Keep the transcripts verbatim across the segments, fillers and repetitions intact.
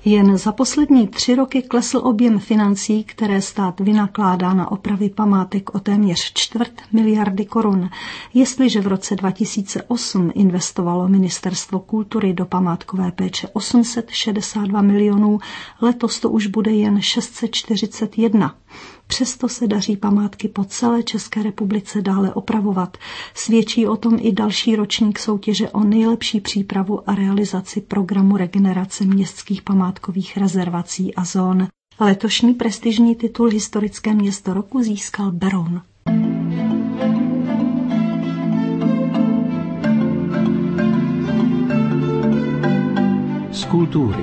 Jen za poslední tři roky klesl objem financí, které stát vynakládá na opravy památek o téměř čtvrt miliardy korun. Jestliže v roce dva tisíce osm investovalo Ministerstvo kultury do památkové péče osm set šedesát dva milionů, letos to už bude jen šest set čtyřicet jedna. Přesto se daří památky po celé České republice dále opravovat. Svědčí o tom i další ročník soutěže o nejlepší přípravu a realizaci programu regenerace městských památkových rezervací a zón. Letošní prestižní titul Historické město roku získal Beroun. Z kultury.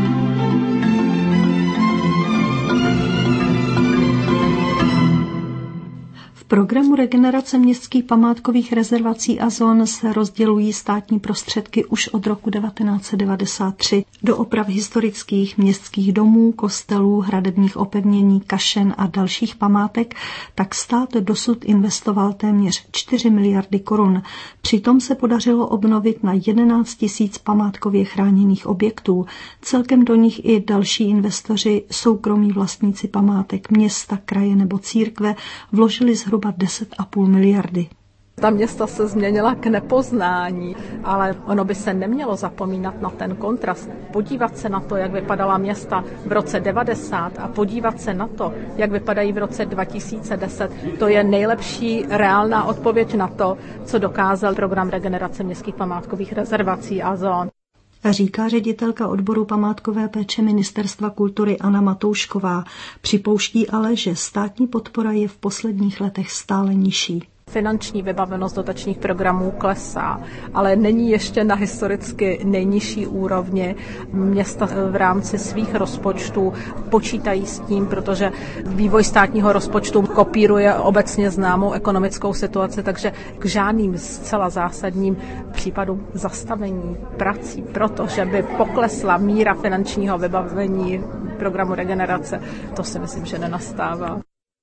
V programu regenerace městských památkových rezervací a zón se rozdělují státní prostředky už od roku devatenáct set devadesát tři do oprav historických městských domů, kostelů, hradebních opevnění, kašen a dalších památek, tak stát dosud investoval téměř čtyři miliardy korun. Přitom se podařilo obnovit na jedenáct tisíc památkově chráněných objektů. Celkem do nich i další investoři, soukromí vlastníci památek, města, kraje nebo církve vložili zhruba deset a půl miliardy. Ta města se změnila k nepoznání, ale ono by se nemělo zapomínat na ten kontrast. Podívat se na to, jak vypadala města v roce devadesát a podívat se na to, jak vypadají v roce dva tisíce deset, to je nejlepší reálná odpověď na to, co dokázal program regenerace městských památkových rezervací a zón. Říká ředitelka odboru památkové péče Ministerstva kultury Anna Matoušková. Připouští ale, že státní podpora je v posledních letech stále nižší. Finanční vybavenost dotačních programů klesá, ale není ještě na historicky nejnižší úrovni. Města v rámci svých rozpočtů počítají s tím, protože vývoj státního rozpočtu kopíruje obecně známou ekonomickou situaci, takže k žádným zcela zásadním případům zastavení prací, protože by poklesla míra finančního vybavení programu regenerace, to si myslím, že nenastává.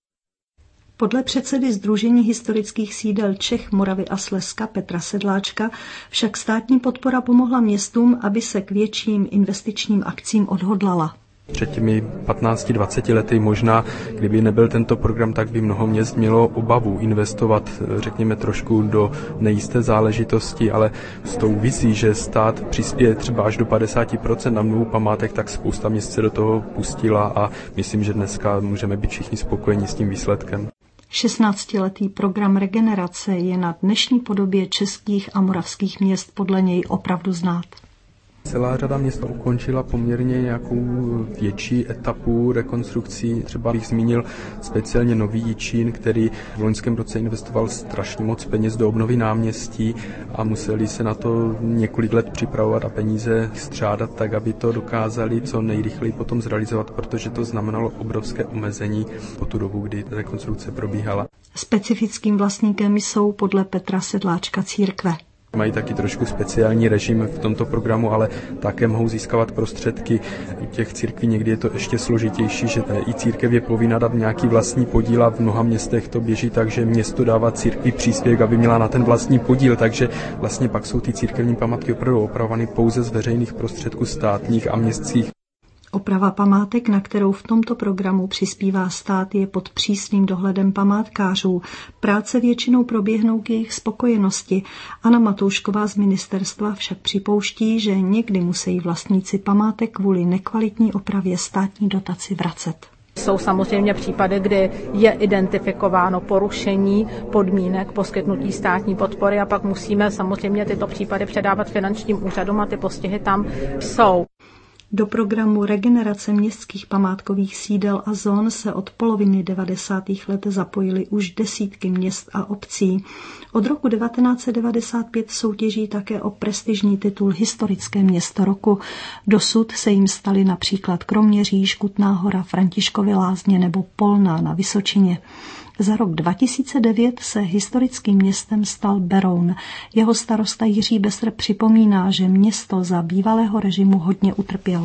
Podle předsedy Sdružení historických sídel Čech, Moravy a Slezska Petra Sedláčka však státní podpora pomohla městům, aby se k větším investičním akcím odhodlala. Před těmi patnácti dvaceti lety možná, kdyby nebyl tento program, tak by mnoho měst mělo obavu investovat, řekněme, trošku do nejisté záležitosti, ale s tou vizí, že stát přispěje třeba až do padesáti procent na obnovu památek, tak spousta měst se do toho pustila a myslím, že dneska můžeme být všichni spokojeni s tím výsledkem. šestnáctiletý program regenerace je na dnešní podobě českých a moravských měst podle něj opravdu znát. Celá řada měst ukončila poměrně nějakou větší etapu rekonstrukcí. Třeba bych zmínil speciálně Nový Jičín, který v loňském roce investoval strašně moc peněz do obnovy náměstí a museli se na to několik let připravovat a peníze střádat tak, aby to dokázali co nejrychleji potom zrealizovat, protože to znamenalo obrovské omezení po tu dobu, kdy rekonstrukce probíhala. Specifickým vlastníkem jsou podle Petra Sedláčka církve. Mají taky trošku speciální režim v tomto programu, ale také mohou získávat prostředky. U těch církví někdy je to ještě složitější, že i církev je povinna dát nějaký vlastní podíl a v mnoha městech to běží tak, že město dává církvi příspěvek, aby měla na ten vlastní podíl, takže vlastně pak jsou ty církevní památky opravdu opravovány pouze z veřejných prostředků státních a městských. Oprava památek, na kterou v tomto programu přispívá stát, je pod přísným dohledem památkářů. Práce většinou proběhnou k jejich spokojenosti. Anna Matoušková z ministerstva však připouští, že někdy musí vlastníci památek kvůli nekvalitní opravě státní dotaci vracet. Jsou samozřejmě případy, kdy je identifikováno porušení podmínek poskytnutí státní podpory a pak musíme samozřejmě tyto případy předávat finančním úřadům a ty postihy tam jsou. Do programu regenerace městských památkových sídel a zón se od poloviny devadesátých let zapojily už desítky měst a obcí. Od roku devatenáct set devadesát pět soutěží také o prestižní titul Historické město roku. Dosud se jim staly například Kroměříž, Kutná Hora, Františkovy Lázně nebo Polná na Vysočině. Za rok dva tisíce devět se historickým městem stal Beroun. Jeho starosta Jiří Besser připomíná, že město za bývalého režimu hodně utrpělo.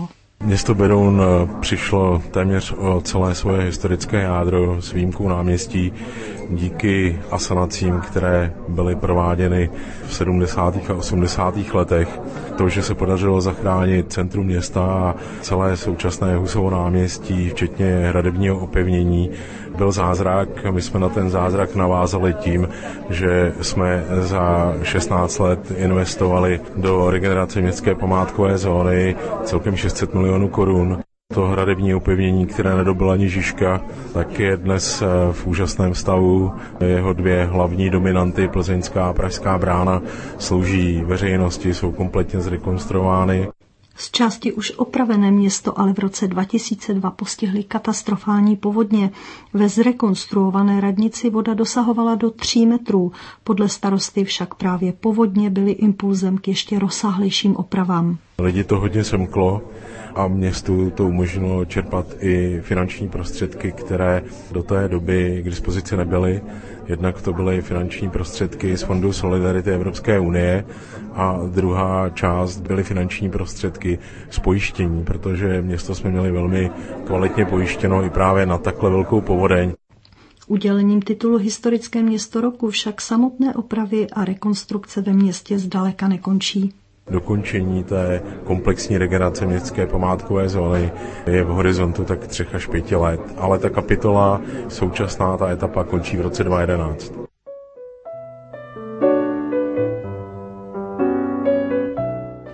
Město Beroun přišlo téměř o celé svoje historické jádro s výjimkou náměstí díky asanacím, které byly prováděny v sedmdesátých a osmdesátých letech. To, že se podařilo zachránit centrum města a celé současné Husovo náměstí, včetně hradebního opevnění, byl zázrak. My jsme na ten zázrak navázali tím, že jsme za šestnáct let investovali do regenerace městské památkové zóny celkem šest set milionů korun. To hradební opevnění, které nedobyl ani Žižka, tak je dnes v úžasném stavu. Jeho dvě hlavní dominanty, plzeňská a pražská brána, slouží veřejnosti, jsou kompletně zrekonstruovány. Z části už opravené město ale v roce dva tisíce dva postihly katastrofální povodně. Ve zrekonstruované radnici voda dosahovala do tří metrů. Podle starosty však právě povodně byly impulzem k ještě rozsáhlejším opravám. Lidi to hodně semklo a městu to umožnilo čerpat i finanční prostředky, které do té doby k dispozici nebyly. Jednak to byly finanční prostředky z Fondu Solidarity Evropské unie a druhá část byly finanční prostředky z pojištění, protože město jsme měli velmi kvalitně pojištěno i právě na takhle velkou povodeň. Udělením titulu Historické město roku však samotné opravy a rekonstrukce ve městě zdaleka nekončí. Dokončení té komplexní regenerace městské památkové zóny je v horizontu tak třech až pěti let, ale ta kapitola současná, ta etapa končí v roce dva tisíce jedenáct.